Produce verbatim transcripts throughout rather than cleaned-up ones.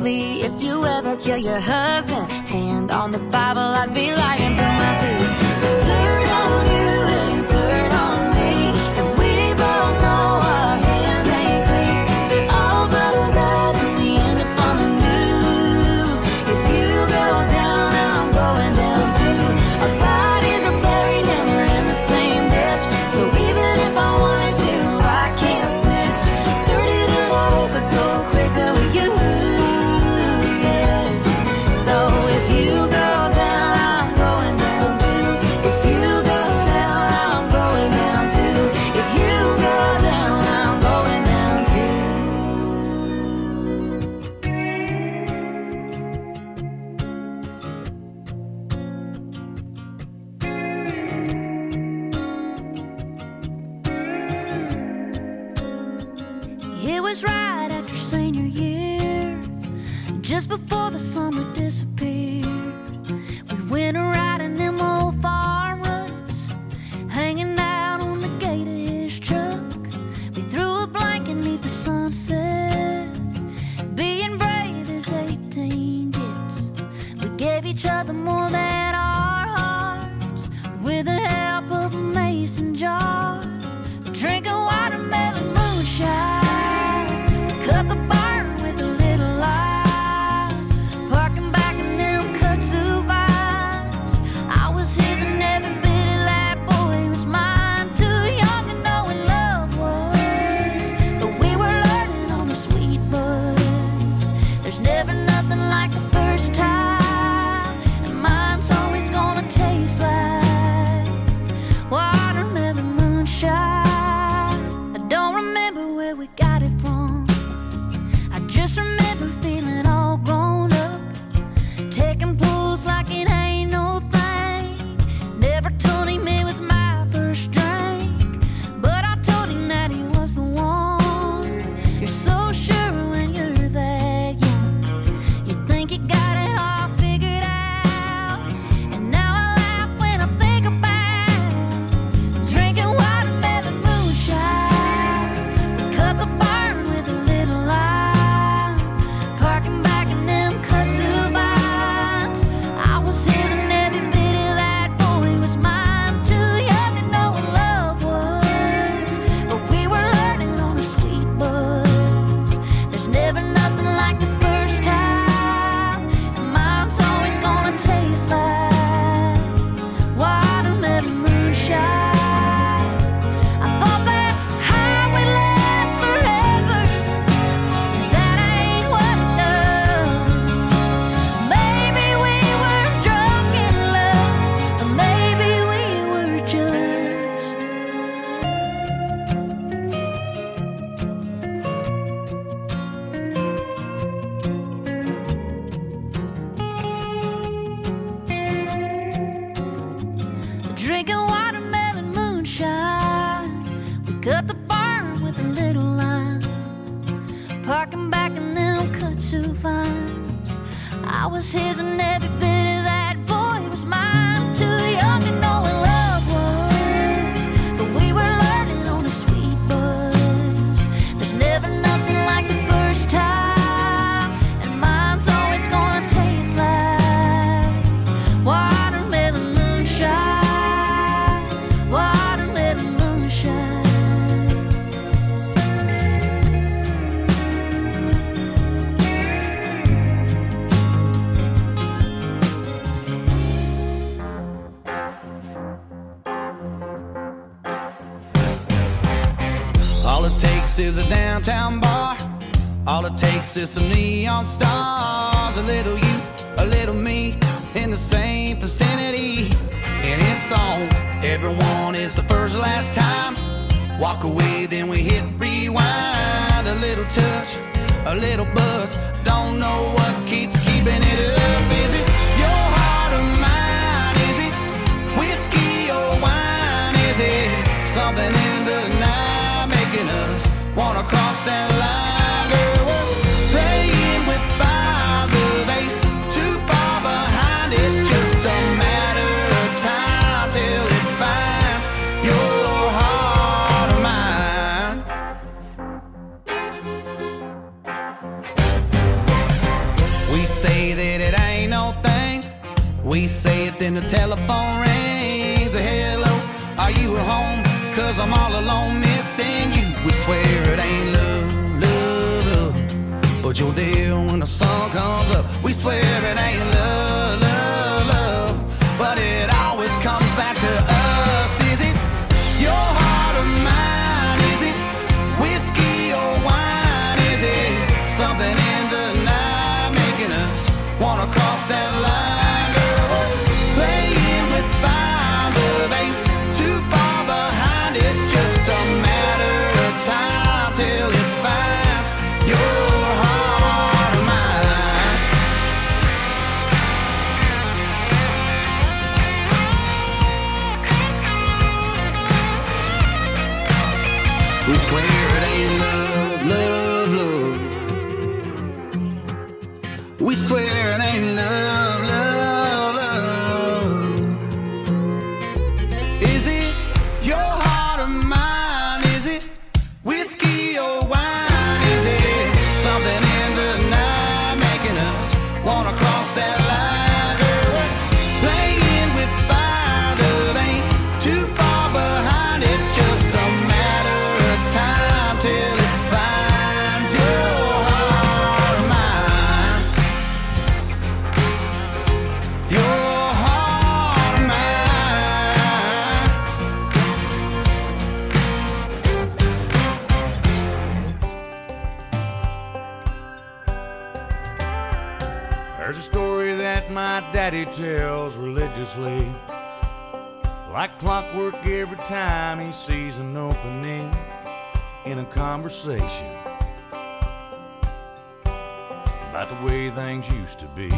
me. If you ever kill your husband, hand on the Bible, I'd be lying through my teeth. There's dirt on you and there's dirt on me, and we both know our hands ain't clean. They all buzz out and we end up on the news. If you go down, I'm going down too. Our bodies are buried and we're in the same ditch. So even if I wanted to, I can't snitch. thirty to life would go quicker with you. Yeah. So if you go down, I'm going down too. If you go down, I'm going down too. If you go down, I'm going down too. It was right after senior year, just before the summer disappeared. We went a riding them old farm ruts, hanging out on the gate of his truck. We threw a blanket neath the sunset, being brave as eighteen gets. We gave each other more than our hearts, with the help of a mason jar. Drinking watermelon moonshine, cut the barn with a little light, parking back in them kudzu vines. I was his and every bit of that boy was mine. Too young to know what love was, but we were learning on the sweet buzz. There's never nothing like the first time, and mine's always gonna taste like watermelon moonshine. I don't remember where we got it from, I just remember feeling all grown up, taking pulls like it ain't no thing. Never told him it was my first drink, but I told him that he was the one. You're so sure when you're that young, you think you got it all figured out. And now I laugh when I think about drinking watermelon moonshine. We cut the barn with a little light, parking back in them kudzu vines. I was his and every bit of that boy was mine. Too young to know what love was, but we were learning on a sweet buzz. There's never nothing like the first time, and mine's always gonna taste like watermelon moonshine. I thought that high would last forever, and that ain't what it does. Maybe we were drunk in love, or maybe we were just drinking watermelon moonshine. We cut the barn with a little line, parking back in them kudzu vines. I was his and every bit of that boy was mine. Too young to know what love was, but we were learning on a sweet buzz. There's never nothing like the first time, and mine's always gonna taste like watermelon moonshine. Watermelon moonshine. All it takes is a downtown bar. All it takes is some neon stars. A little you, a little me, in the same vicinity. And it's on. Everyone is the first last time. Walk away, then we hit rewind. A little touch, a little buzz. Don't know what keeps keeping it up. Is it your heart or mine? Is it whiskey or wine? Is it something in the night making us wanna cross that line? Girl, we're playing with fire, love ain't too far behind. It's just a matter of time till it finds your heart or mine. say that it ain't no thing. We say it, then the telephone rings. Hello, are you at home? Cause I'm all alone missing you. We swear it ain't love, love, love, but you're there when the sun comes up. We swear it ain't love, love, love, but it always comes back to us. Is it your heart or mine? Is it whiskey or wine? Is it something in the night making us wanna cross that line? Girl, playing with fire, love ain't too far behind. It's just a matter of time till it finds your heart or mine. We swear it ain't love, love, love. We swear it ain't love, love, love. Is it your heart or mine? Is it whiskey or wine? Is it something in the night making us wanna cross that line? Girl, playing with fire, love ain't too far behind. It's just a matter of time till it finds your heart or mine. Your heart or mine. There's a story that my daddy tells religiously, like clockwork every time he sees an opening in a conversation about the way things used to be.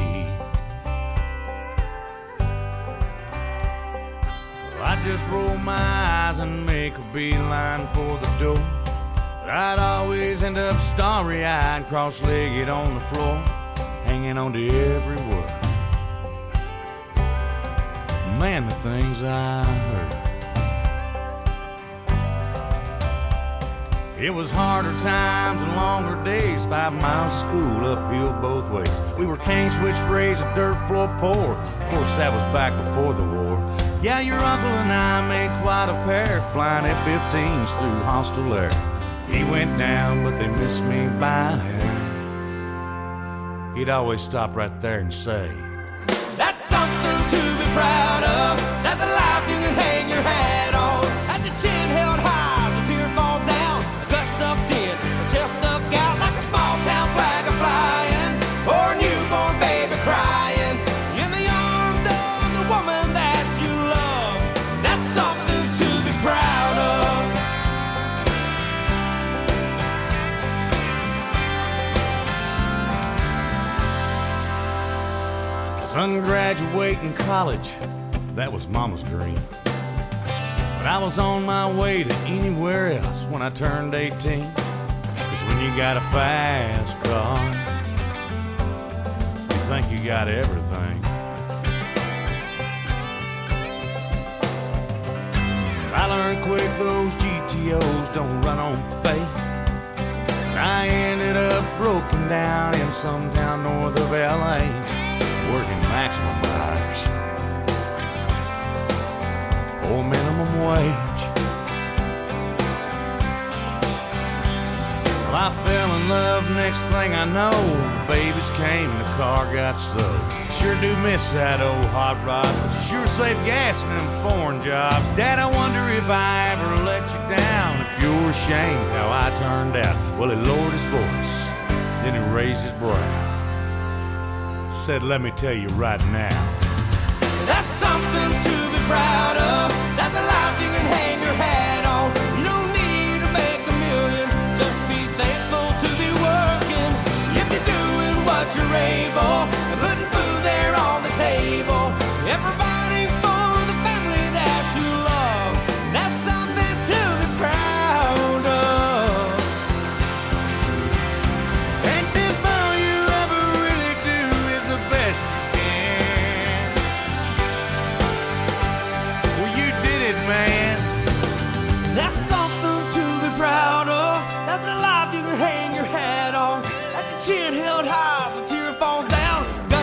Well, I'd just roll my eyes and make a beeline for the door, but I'd always end up starry-eyed, cross-legged on the floor, hanging on to every word. Man, the things I heard. It was harder times and longer days, five miles of school uphill both ways. We were cane switch raised, a dirt floor poor. Of course, that was back before the war. Yeah, your uncle and I made quite a pair, flying F fifteens through hostile air. He went down, but they missed me by a hair. He'd always stop right there and say, That's something to be proud of. That's a life you can hang your hat on. That's your chin held high, the tear falls down, the gut sucked in, the chest stuck out like a small town flag a flying, or a newborn baby crying in the arms of the woman that you love. That's something to be proud of. son graduating college, that was mama's dream. But I was on my way to anywhere else when I turned eighteen. Cause when you got a fast car, you think you got everything. I learned quick those G T Os don't run on faith. I ended up broken down in some town north of L A, working maximum hours for minimum wage. Well, I fell in love, next thing I know, babies came and the car got sold. Sure do miss that old hot rod, but you sure save gas in them foreign jobs. Dad, I wonder if I ever let you down, if you're ashamed how I turned out. Well, he lowered his voice, then he raised his brow, said, let me tell you right now, that's something to be proud of. That's a life you can hang your hat on. You don't need to make a million, just be thankful to be working. If you're doing what you're able, and putting food there on the table, and providing for the family that you love, that's something to be proud of. and if all you ever really do is the best you can, well, you did it, man. That's something to be proud of. That's a life you can hang your hat on. That's a chin held high, the tear falls down. Got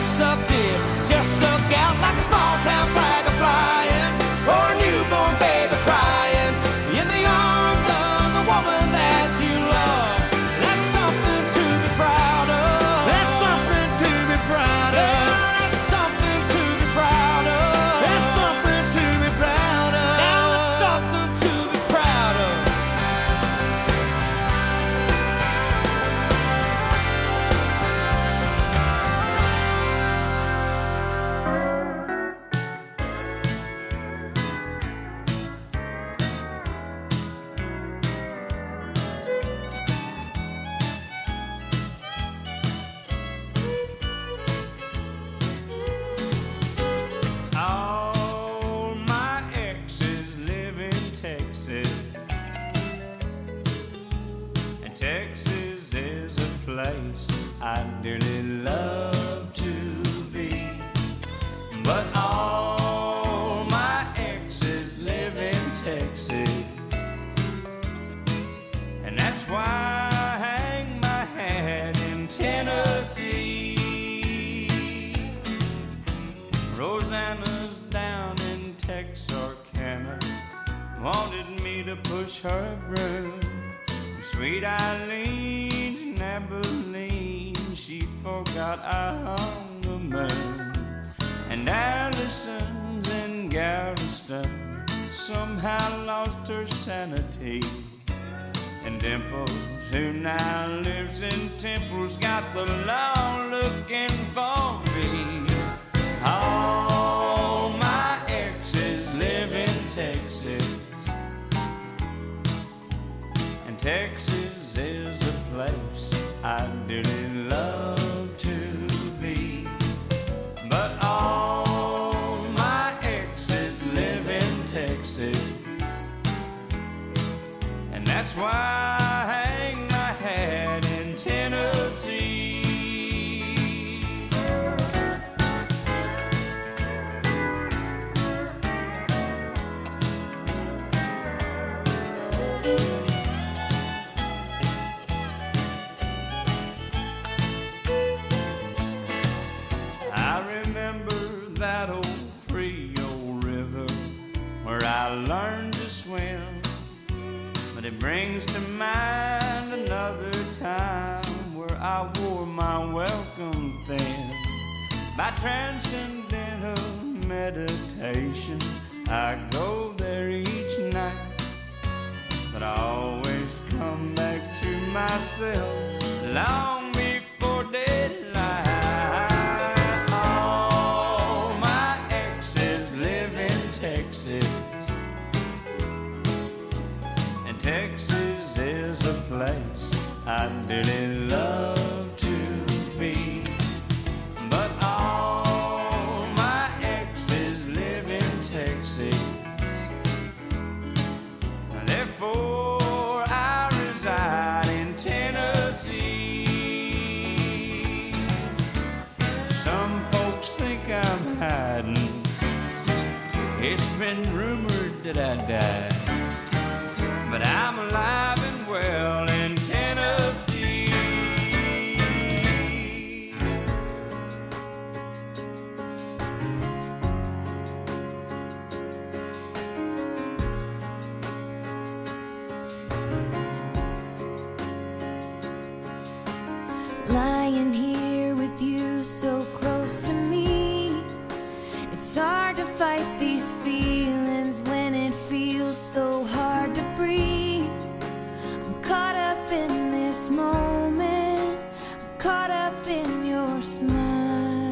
place I dearly love to be. But all my exes live in Texas, and that's why I hang my hat in Tennessee. Rosanna's down in Texarkana, wanted me to push her broom. Sweet Eileen's in Abilene, she forgot I hung the moon. And Allison's in Galveston somehow lost her sanity. And Dimples, who now lives in Temple's, got the law looking for me. All my exes live in Texas, and Texas is a place I dearly love to be. But all my exes live in Texas, and that's why I hang my hat in Tennessee. That old Frio river where I learned to swim, but it brings to mind another time where I wore my welcome thin. By transcendental meditation, I go there each night, but I always come back to myself long before daylight. Texas is a place I dearly love to be. But all my exes live in Texas, therefore I reside in Tennessee. Some folks think I'm hiding, it's been rumored that I died, but I'm alive and well in Tennessee. Lying here with you so close to me, it's hard to fight these feelings when it feels so hard to breathe. I'm caught up in this moment, I'm caught up in your smile.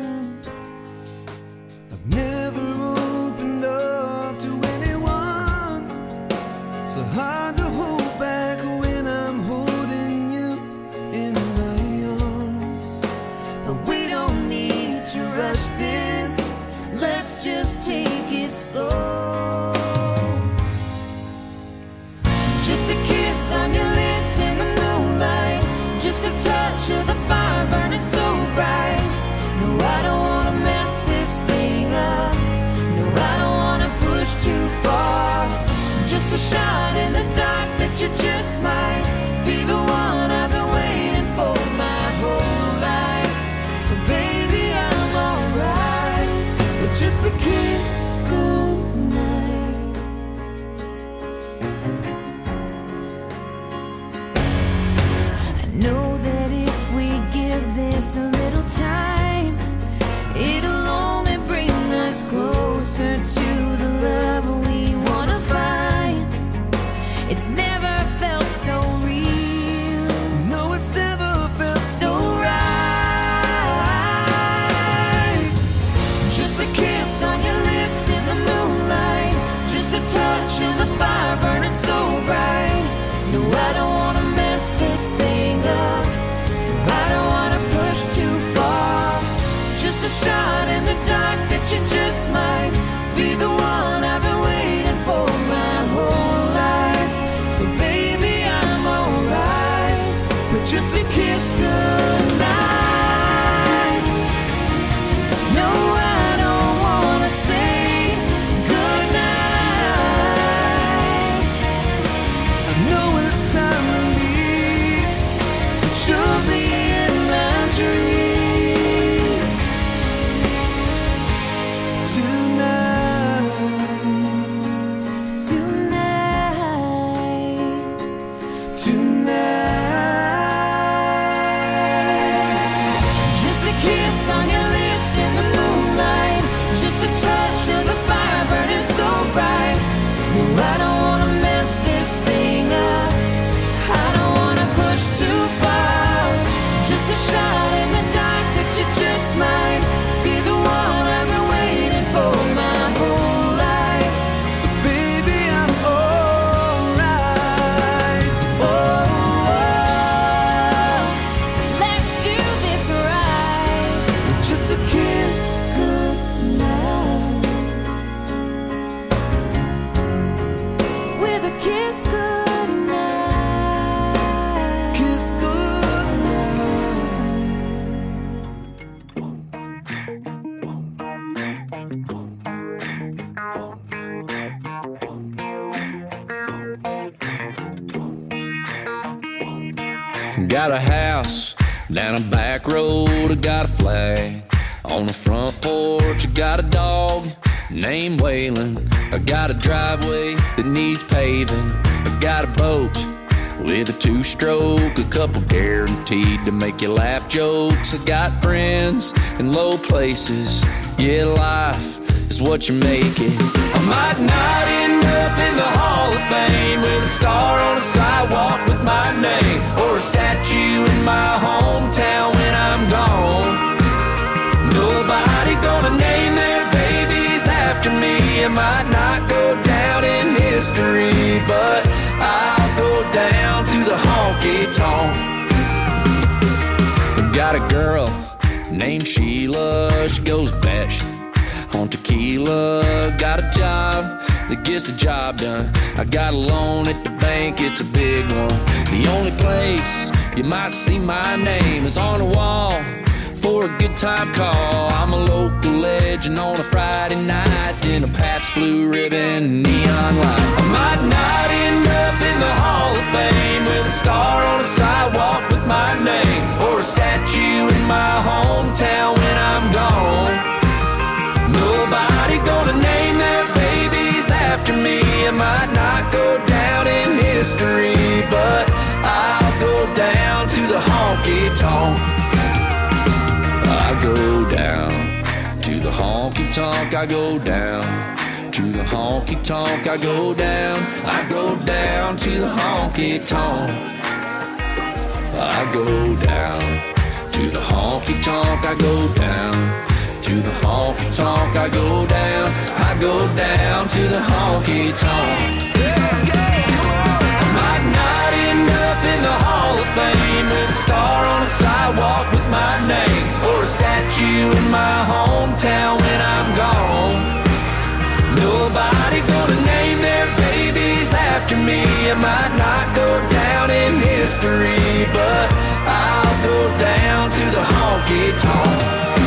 I've never opened up to anyone, so hard to hold back when I'm holding you in my arms. But we don't need to rush this, let's just take it slow. Just a kiss on your lips in the moonlight, just a touch of the fire burning so bright. No, I don't wanna mess this thing up, no, I don't wanna push too far. Just a shot in the dark that you just might be the one I've been waiting for my whole life. So baby, I'm alright with just a kiss goodnight. I know that if we give this a little time, it'll only bring us closer to the love we wanna find. It's never felt Got a house down a back road, I got a flag on the front porch. I got a dog named Waylon. I got a driveway that needs paving. I got a boat with a two-stroke, a couple guaranteed to make you laugh jokes. I got friends in low places. Yeah, life is what you make it. I might not end up in the Hall of Fame with a star on the sidewalk with my name, or a statue in my hometown when I'm gone. Nobody gonna name their babies after me. I might not go down in history, but I'll go down to the honky-tonk. Got a girl named Sheila, she goes batshit on tequila. Got a job that gets the job done. I got a loan at the bank, it's a big one. The only place you might see my name is on the wall for a good time call. I'm a local legend on a Friday night in a Pabst Blue Ribbon neon light. I might not end up in the Hall of Fame with a star on the sidewalk with my name, or a statue in my hometown when I'm gone. Nobody gonna name their babies after me. I might not go down in history, but I'll go down to the honky-tonk. I go down to the honky-tonk. I go down to the honky-tonk. I go down. I go down to the honky-tonk. I go down to the honky-tonk. I go down to the honky-tonk. I go down. I go down to the honky-tonk. Let's go. Come on. I might not end up in the Hall of Fame with a star on the sidewalk with my name, or a statue in my hometown when I'm gone. Nobody gonna name their babies after me. I might not go down in history, but I'll go down to the honky-tonk.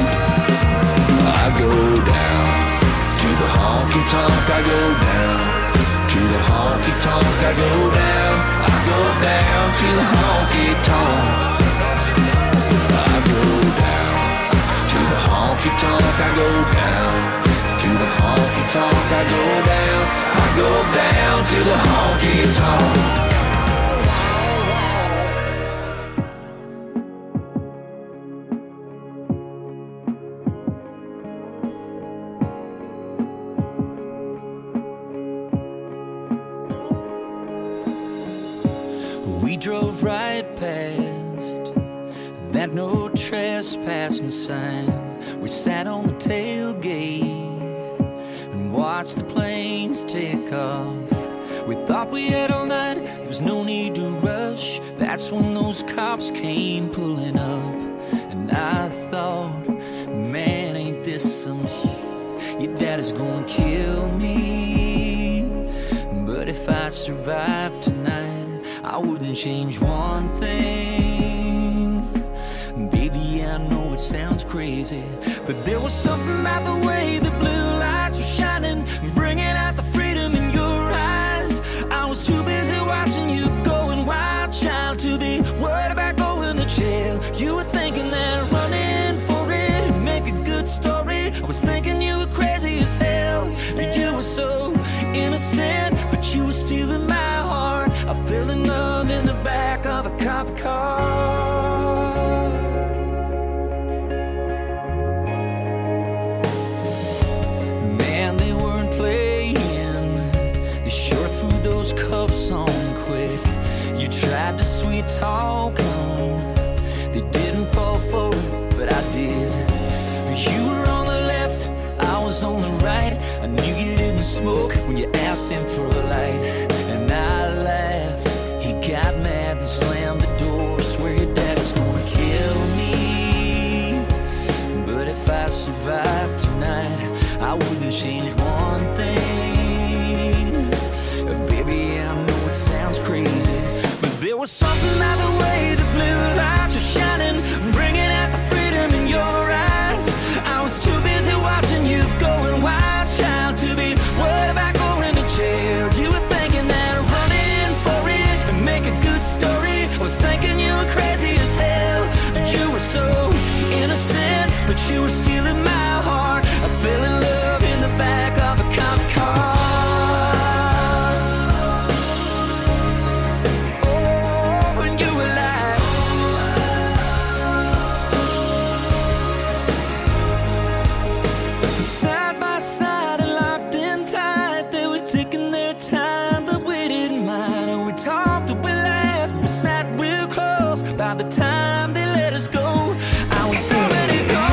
I go down to the honky-tonk. I go down to the honky-tonk. I go down. I go down to the honky-tonk. I go down to the honky-tonk. I go down to the honky-tonk. I go down. I go down to the honky-tonk. We drove right past that no trespassing sign. We sat on the tailgate and watched the planes take off. We thought we had all night, there was no need to rush. That's when those cops came pulling up, and I thought, man, ain't this some shit? Your daddy's gonna kill me. But if I survive tonight, I wouldn't change one thing. Baby, I know it sounds crazy, but there was something about the way the blue lights were shining, bringing out the freedom in your eyes. I was too busy watching you going wild, child, to be worried about going to jail. You were thinking that running for it would make a good story. I was thinking you were crazy as hell. You were so innocent, but you were stealing my heart. I fell in love in the back of a cop car. Man, they weren't playing. They sure threw those cuffs on quick. You tried to sweet talk them. They didn't fall for it, but I did. You were on the left, I was on the right. I knew you didn't smoke when you asked him for a light, and I laughed. He got mad and slammed the door. Swear your daddy's gonna kill me. But if I survive tonight, I wouldn't change one thing. Baby, I know it sounds crazy, but there was something about the way the blue lights were shining, bringing out the freedom in your eyes. I was too busy watching you going wild, child, to be worried about going to jail. You were thinking that running for it would make a good story. I was thinking you were crazy. real close. By the time they let us go, I was already gone.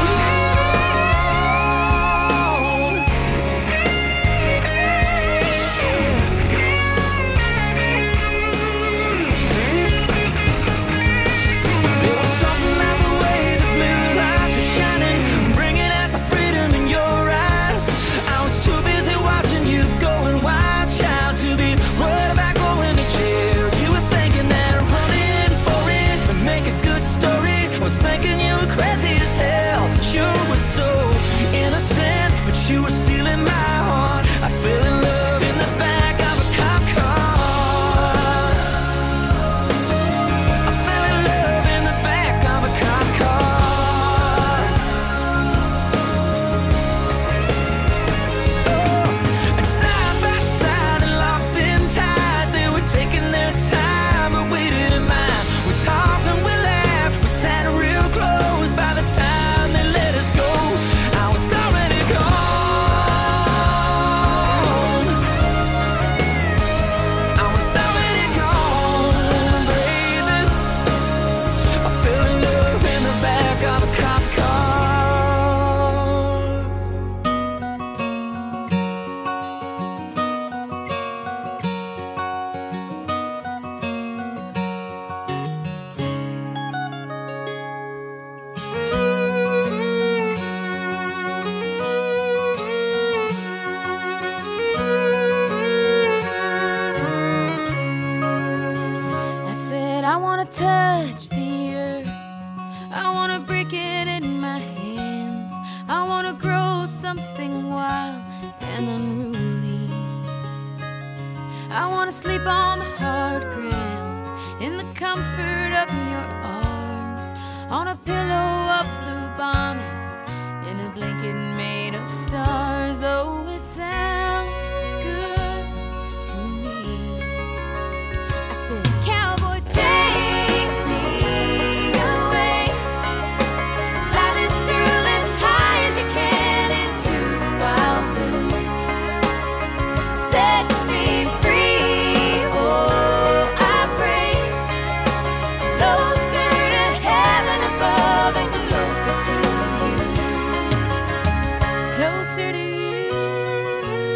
There was something about the way the blue lights were shining, bringing out the freedom in your eyes. I was too busy watching you going wild, child, to be worried about going to jail. You were thinking that running for it would make a good story. I was thinking you were crazy as hell. Sure was so innocent, but you were stealing my heart. I fell in love in the back of a cop car. I fell in love in the back of a cop car. Oh, and side by side and locked in tight, they were taking their time, but we didn't mind. We talked and we laughed, we sat real close. By the time they let us go, I was already gone. I was already gone, baby. I fell in love in the back of a cop car. I said, I wanna touch the earth. I wanna break it in my hands. I wanna grow something wild and unruly. I wanna sleep on the hard ground in the comfort of your arms, on a pillow of blue bonnets, in a blanket made of stars. Oh, it sounds good to me. I said, cowboy, take me away. Fly this girl as high as you can into the wild blue. Set me free, oh, I pray. Closer to heaven above and closer to you. Closer to you.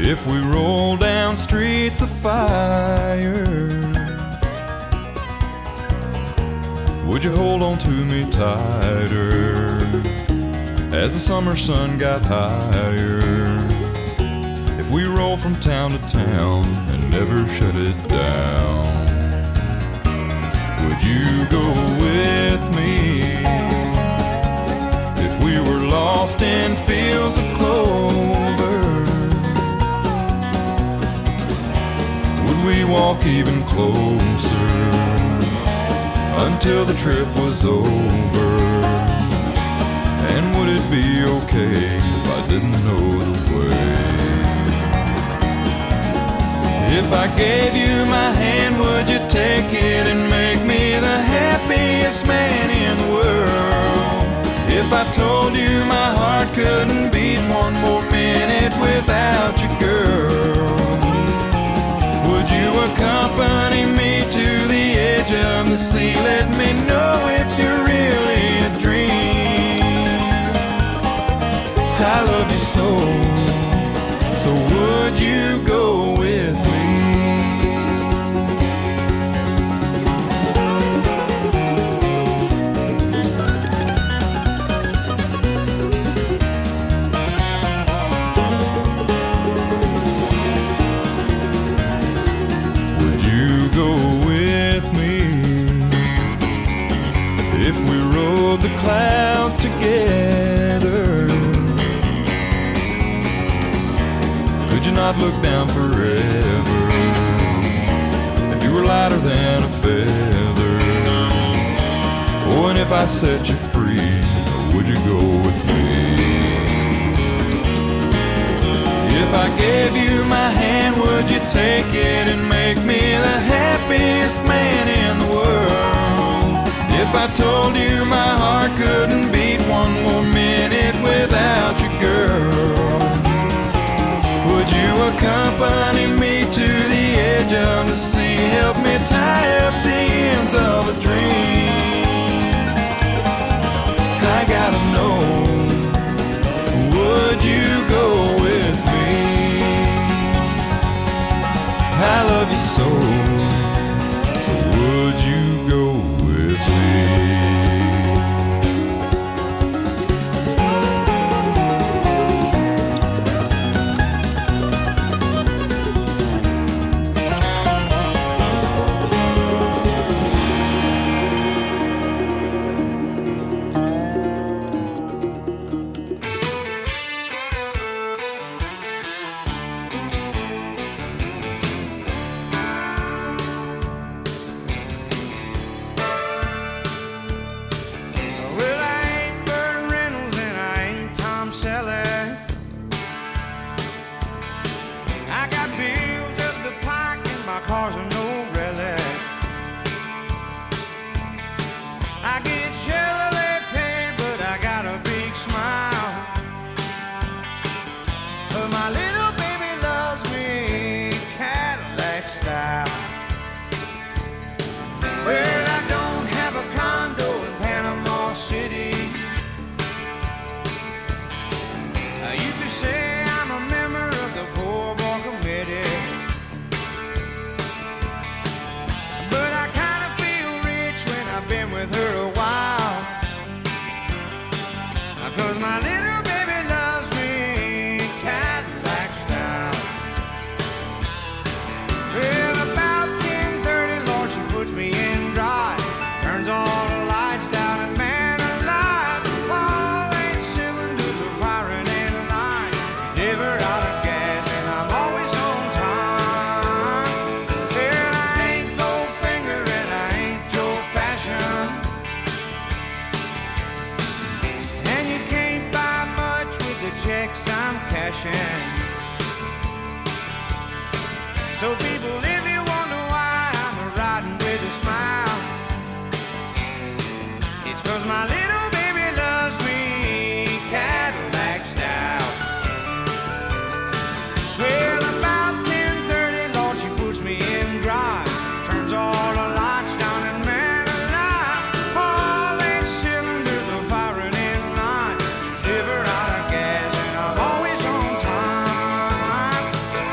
If we roll down streets of fire, would you hold on to me tighter as the summer sun got higher? If we roll from town to town and never shut it down, would you go with me? If we were lost in fields of clover, would we walk even closer until the trip was over? And would it be okay if I didn't know the way? If I gave you my hand, would you take it and make me the happiest man in the world? If I told you my heart couldn't beat one more minute without you, girl, would you accompany me to the edge of the sea? Let me know if you're really a dream. I love you so, so would you go with me? Would you go with me if we rode the clouds together? Could you not look down forever if you were lighter than a feather? Oh, and if I set you free, would you go with me? If I gave you my hand, would you take it and make me the happiest man in the world? If I told you my heart couldn't beat one more minute without you, girl, would you accompany me to the edge of the sea? Help me tie up the ends of a dream. I gotta know, would you go with me? I love you so, so would you go with me? Well, I ain't Burt Reynolds and I ain't Tom Selleck. I got bills up the pike and my car's a no relic. I get Chevrolet pay, but I got a big smile. But my little baby loves me Cadillac style. Well, I don't have a condo in Panama City. Uh, You could say I'm a member of the poor boy committee. But I kinda feel rich when I've been with her a while. Uh, 'Cause my little baby loves me Cadillac style. Well, about ten thirty, Lord, she puts me in drive. Turns all the lights down and man alive, all eight cylinders are firing in line. Never out of gas and I'm always on time. Well, I ain't Goldfinger and I ain't Joe Fashion, and you can't buy much with the checks I'm cashing. So people, if you wonder why I'm riding with a smile, it's 'cause my little baby loves me Cadillac style. Well, about ten thirty, Lord, she puts me in drive. Turns all the lights down and man alive, all eight cylinders are firing in line. Never out of gas and I'm always on time.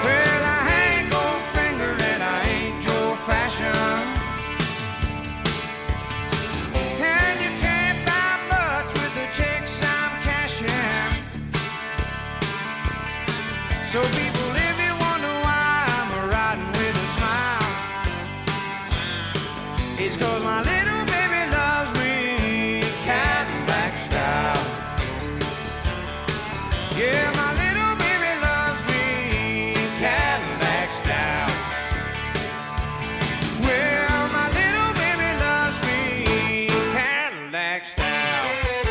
So people, if you wonder why I'm riding with a smile, it's 'cause my little baby loves me Cadillac style. Yeah, my little baby loves me Cadillac style. Well, my little baby loves me Cadillac style.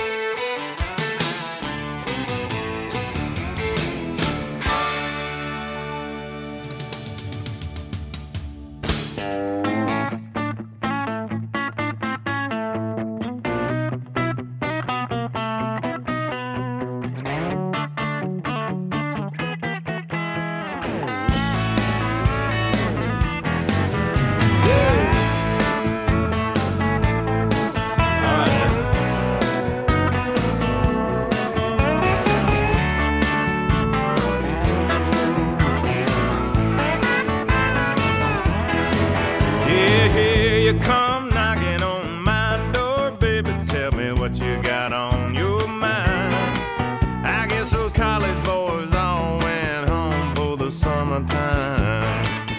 Yeah, here you come knocking on my door, baby. Tell me what you got on your mind. I guess those college boys all went home for the summertime.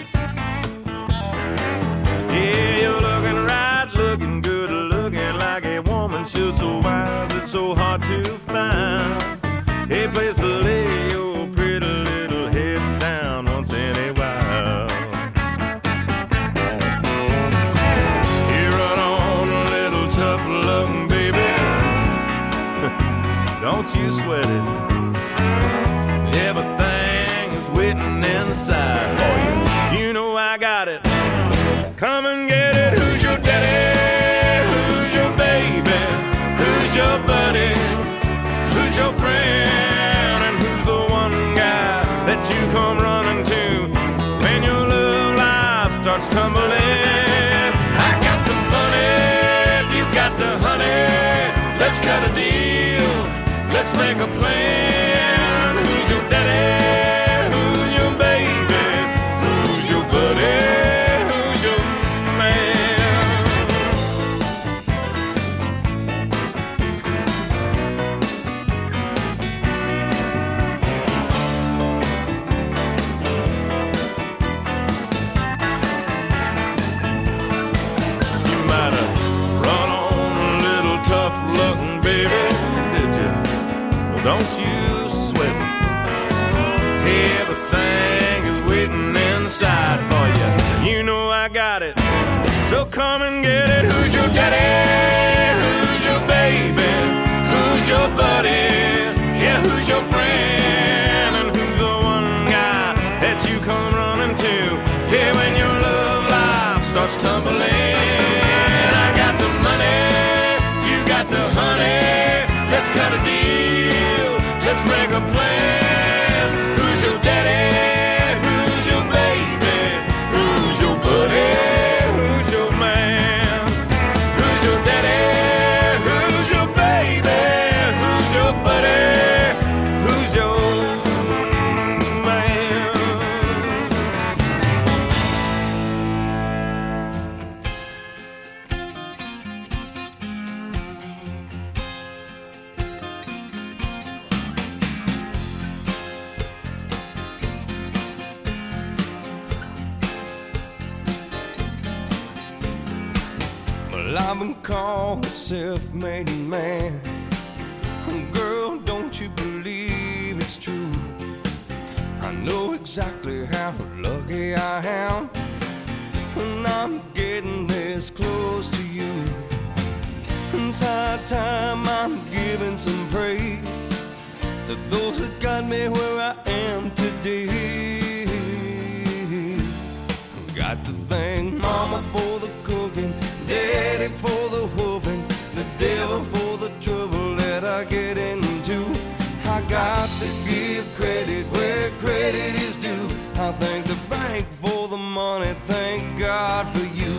Yeah, you're looking right, looking good, looking like a woman should. So wise, it's so hard to find a place to lay your pretty little head down once in a while. Tough loving, baby. Don't you sweat it. Everything is waiting inside for you. You know I got it. Come and get it. Who's your daddy? Who's your baby? Who's your buddy? Who's your friend? And who's the one guy that you come running to when your love life starts tumbling? I got the money. Got the honey, let's cut a deal, let's make a plan. Who's your daddy? Who's your baby? Who's your buddy? Who's your man? You might have run on tough looking, baby, did you? Well, don't you sweat it. Everything is waiting inside for you. You know I got it. So come and get it. Who's your daddy? Who's your baby? Who's your buddy? Yeah, who's your friend? And who's the one guy that you come running to? Yeah, when your love life starts tumbling. I got the money. Got the honey, let's cut a deal, let's make a plan. Who's your daddy? Who's your baby? Who's your buddy? Who's your man? Who's your daddy? Who's your baby? Who's your buddy? Who's your man? Well, I've been called a self-made man. Girl, don't you believe it's true? I know exactly how lucky I am when I'm getting this close to you. It's high time I'm giving some praise to those that got me where I am today. Got to thank Mama for the cooking, Daddy for the whooping, the devil for the trouble that I get into. I got to give credit where credit is due. I thank the bank for the money, thank God for you.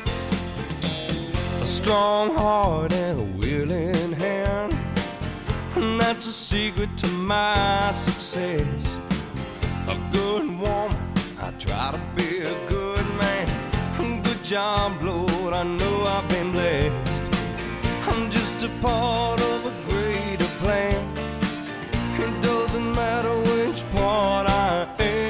strong heart and a willing hand. and that's a secret to my success. A good woman, I try to be a good man. Good job, Lord, I know I've been blessed. I'm just a part of a greater plan. It doesn't matter which part I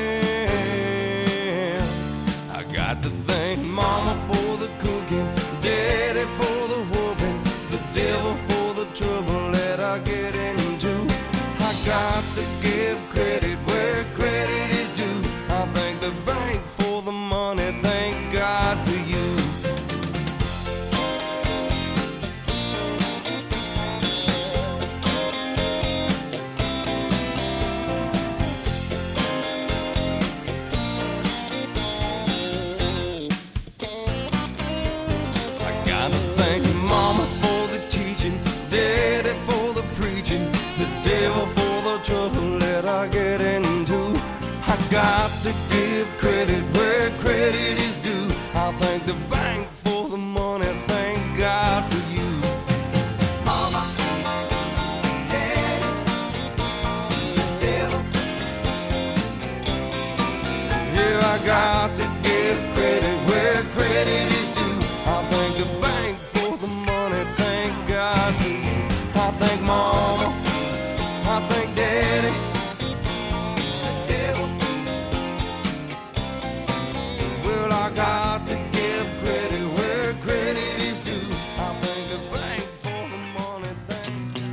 am. I got to thank Mama for the cooking, Daddy for the whooping, the devil for the trouble that I get into. I got to give credit where credit is due. I thank the bank for the money, thank God for you. Daddy for the preaching, the devil for the trouble that I get into. I got to give credit where credit is due. I thank the bank for the money, thank God for you. Mama, Daddy, the devil. Yeah, I got to give credit where credit is due. I thank the bank for the money, thank God for you. I thank Mama, I thank Daddy, the devil. Well, I got to give credit where credit is due. I thank the bank for the money, thank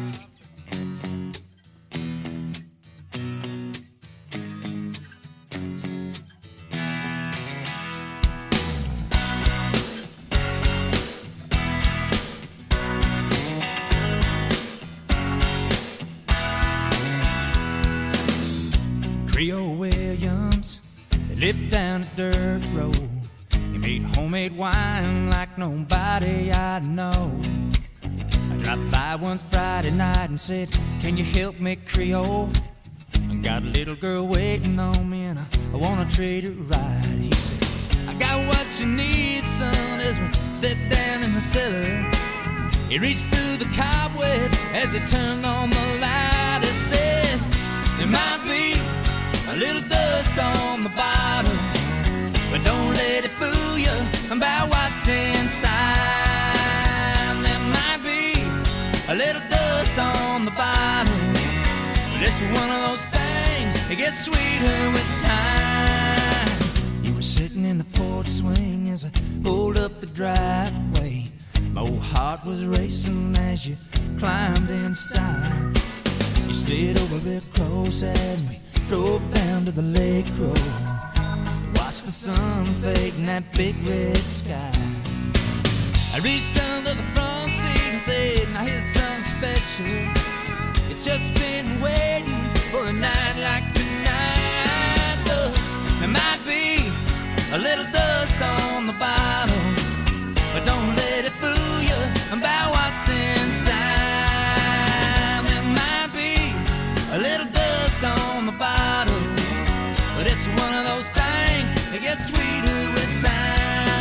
Creole Williams, they lived down a dirt road. He made homemade wine like nobody I know. I dropped by one Friday night and said, can you help me, Creole? I got a little girl waiting on me and I, I wanna treat her right. He said, I got what you need, son, as we stepped down in the cellar. He reached through the cobwebs as he turned on the light. He said, there might be a little dust on the bottom, but don't let it fool you about what's inside. There might be a little dust on the bottom, but it's one of those things that gets sweeter with time. You were sitting in the porch swing as I pulled up the driveway. My old heart was racing as you climbed inside. You stayed over real close as we drove down to the lake road. Watched the sun fade in that big red sky. I reached under the front seat and said, now here's something special. It's just been waiting for a night like tonight. Look, there might be a little dust on the bottom, but don't let it fool you about what's inside. There might be a little dust on the bottom, but it's one of those things that gets sweeter with time.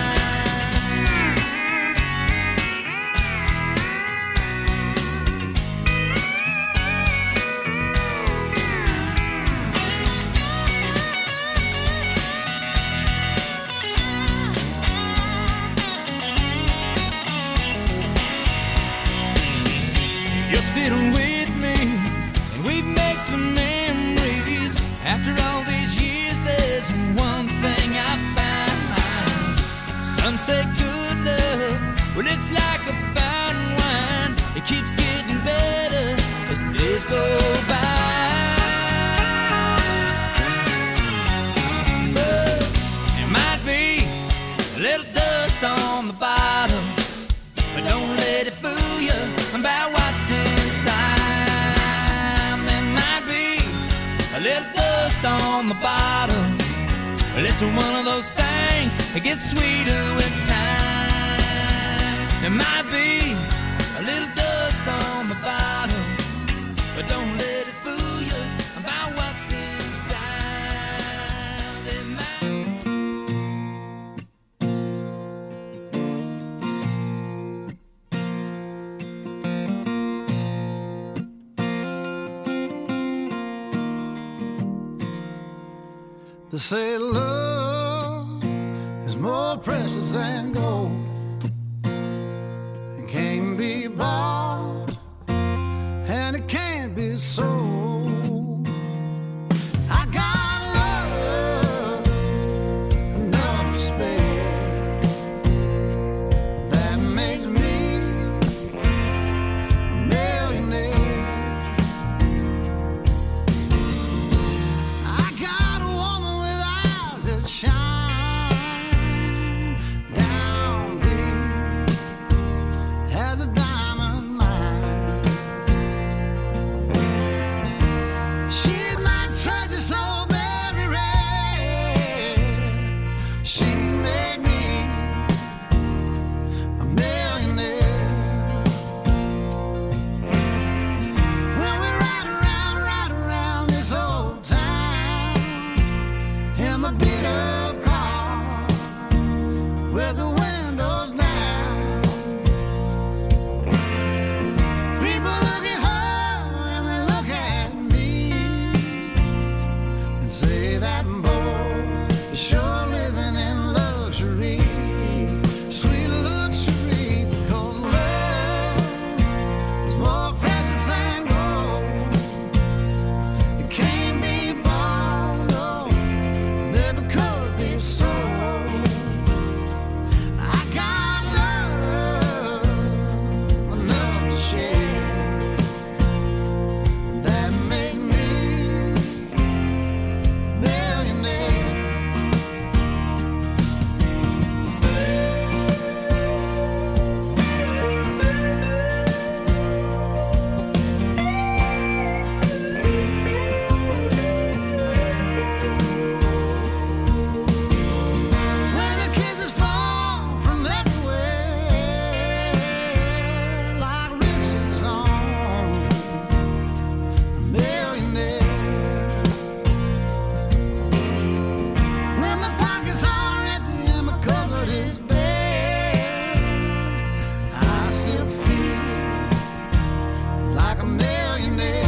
You're still with me, and we've made some memories. After all these years, there's one thing I found. Some say good love, well, it's like a fine wine. It keeps getting better as the days go by. But there might be a little dust on the bottom, but don't let it fool you about what's inside. There might be a little dust on the bottom, but it's one of those things that gets sweeter with time. There might be a little dust on the bottom, but don't let it fool you about what's inside. There might They say love is more precious than gold. It can't be bought and it can't be sold. I got love enough to spare that makes me a millionaire. I got a woman with eyes that shine down deep as a diamond mine. She's my treasure so very rare. She made me a millionaire. When we ride around, ride around this old town in my beat up car with the windows down, people look at her and they look at me and say that boy is sure living in luxury, sweet luxury, because love is more precious than gold. It can't be bought, no, never could be sold. I got love enough to share that make me millionaire. When the kisses fall from everywhere like riches on a millionaire. When my pockets are empty and my cupboard is bare, I still feel like a millionaire.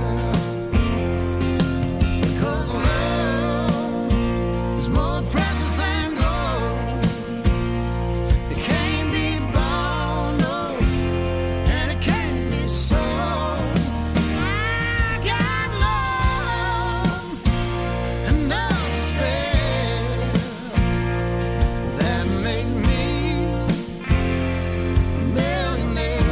Because love is more precious than gold. It can't be bought, no, and it can't be sold. I got love enough to spare that makes me a millionaire.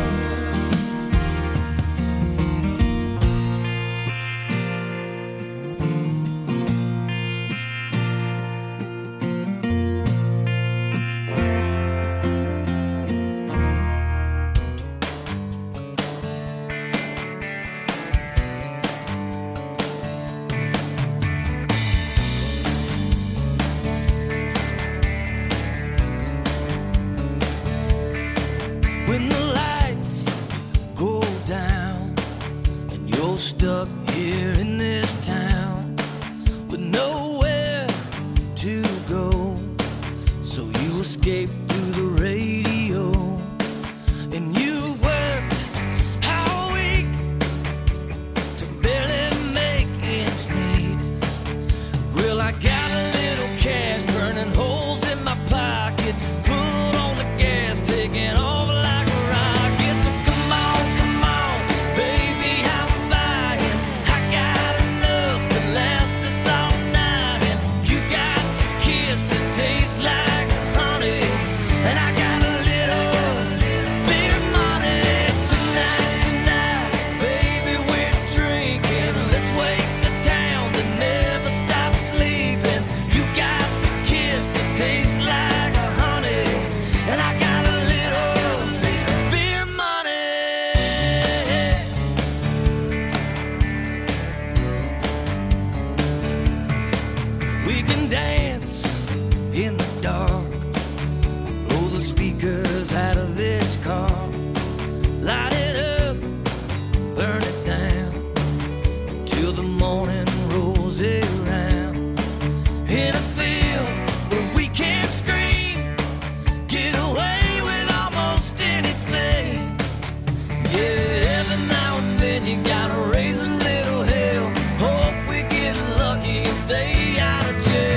When the lights go down and you're stuck here in this town with nowhere to go, so you escape through the radio and you worked all week to barely make ends meet. Well, I got a little cash burning holes in my pocket, foot on the gas, taking off like a rocket. So come on, come on, baby, I'm buying. I got enough to last us all night, and you got a kiss that tastes like honey, and I got a little bit of money. Tonight, tonight, baby, we're drinking. Let's wake the town that never stops sleeping. You got the kiss that tastes like honey, and I got a little bit of money. We can dance in the dark, blow the speakers out of this car, light it up, burn it down until the morning rolls around. In a field where we can't scream, get away with almost anything. Yeah, every now and then you gotta raise a little hell. Hope we get lucky and stay out of jail.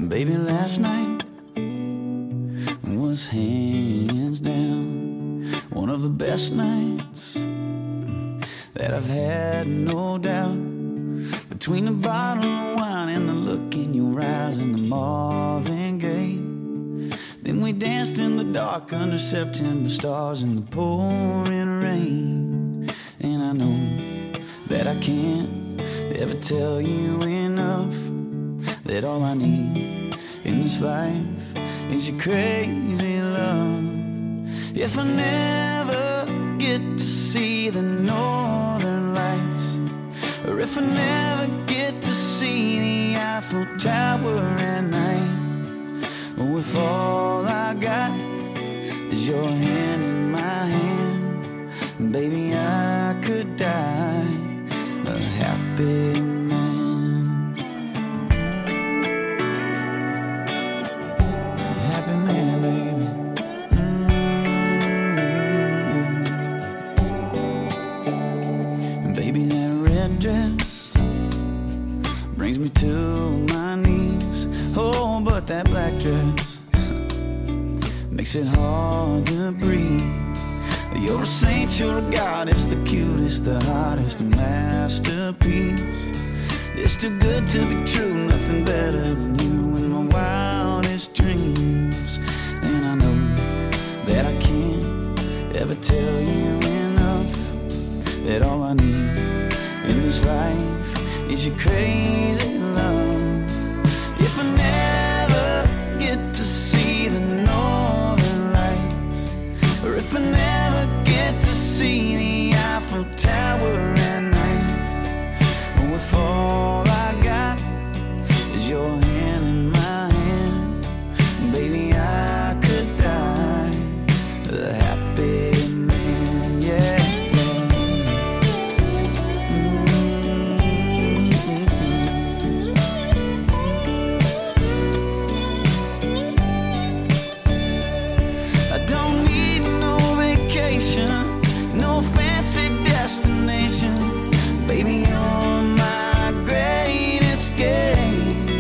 Baby, last night was hands down one of the best nights that I've had, no doubt. Between the bottle of wine and the look in your eyes and the Marvin Gaye, then we danced in the dark under September stars in the pouring rain. And I know that I can't ever tell you enough that all I need in this life is your crazy love. If I never get to see the northern lights, or if I never get to see the Eiffel Tower at night, or if all I got is your hand in my hand, baby, I could die a happy man. A happy man, baby. Mm-hmm. Baby, that red dress brings me to my knees. Oh, but that black dress makes it hard to breathe. You're a saint, you're a goddess, the cutest, the hottest, a masterpiece. It's too good to be true, nothing better than you in my wildest dreams. And I know that I can't ever tell you enough that all I need in this life is your crazy love. If I never get to see the northern lights, or if I never get to see the Eiffel Tower at night, or if all I got is your hand in my hand, baby, I could die a happy man, yeah. No fancy destination, baby, you're my great escape.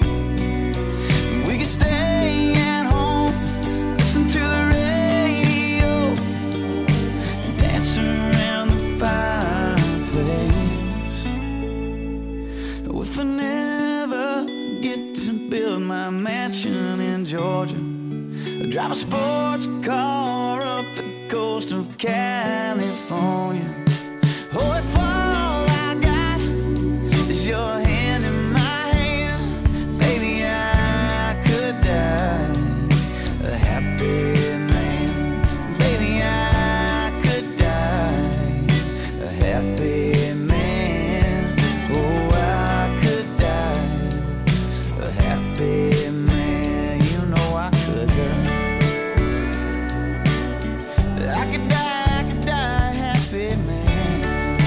We could stay at home, listen to the radio, dance around the fireplace. If I never get to build my mansion in Georgia, drive a sports car up the coast of California, oh, if all I got is your hand in my hand, baby, I could die a happy man. Baby, I could die a happy man. Oh, I could die a happy man. You know I could die. I could die, I could die happy man.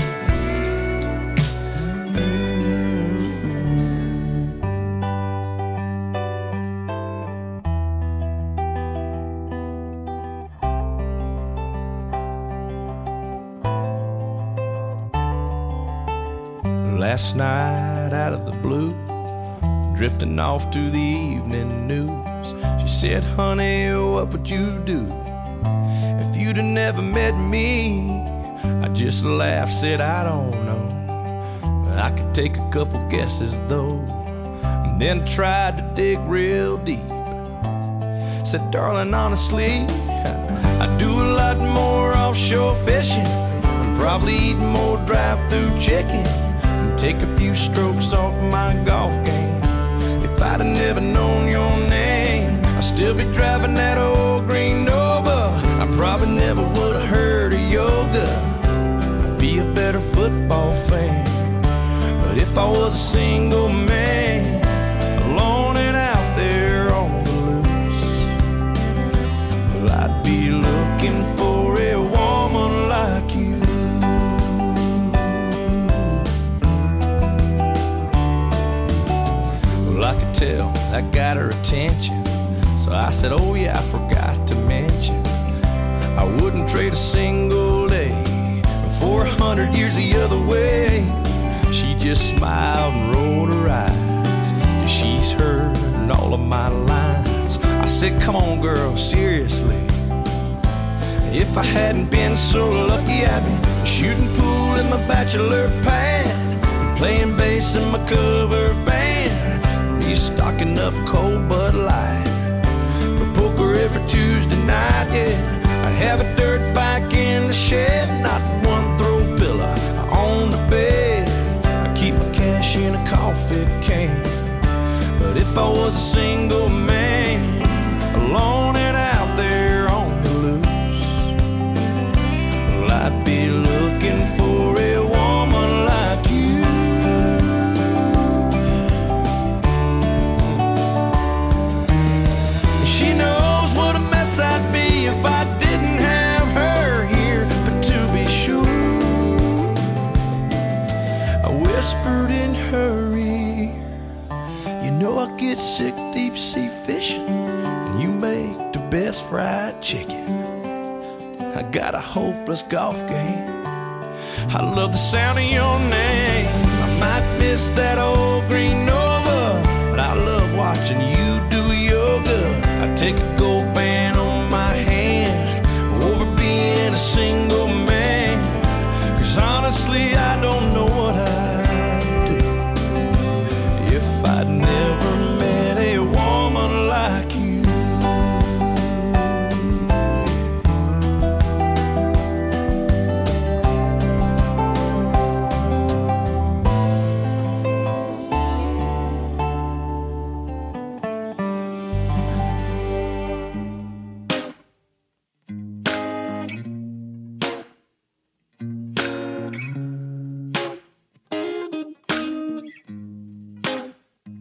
Mm-hmm. Last night out of the blue, drifting off to the evening news, she said, honey, what would you do if you'd have never met me? I just laughed, said, I don't know. I could take a couple guesses though, and then tried to dig real deep. Said, darling, honestly, I do a lot more offshore fishing, and probably eat more drive-through chicken, and take a few strokes off my golf game. If I'd have never known your name, I'd still be driving that old green Nova. I probably never would have heard of yoga. I'd be a better football fan. But if I was a single man, alone and out there on the loose, well, I'd be looking for a woman like you. Well, I could tell that got her attention, so I said, oh yeah, I forgot to mention, I wouldn't trade a single day for a hundred years the other way. She just smiled and rolled her eyes, 'cause she's heard learned all of my lines. I said, come on, girl, seriously. If I hadn't been so lucky, I'd be shooting pool in my bachelor pad, playing bass in my cover band, me stocking up cold Bud Light for poker every Tuesday night. Yeah, I'd have a dirt bike in the shed, not one throw pillow on the bed. I keep my cash in a coffee can. But if I was a single man, alone and out there on the loose, well, I'd be looking for a woman like you. She knows what a mess I'd be if I didn't have her here. But to be sure, I whispered in her ear, you know I get sick deep sea fishing, and you make the best fried chicken. I got a hopeless golf game. I love the sound of your name. I might miss that old green Nova, but I love watching you do yoga. I take a gold band on my hand over being a single man, 'cause honestly I don't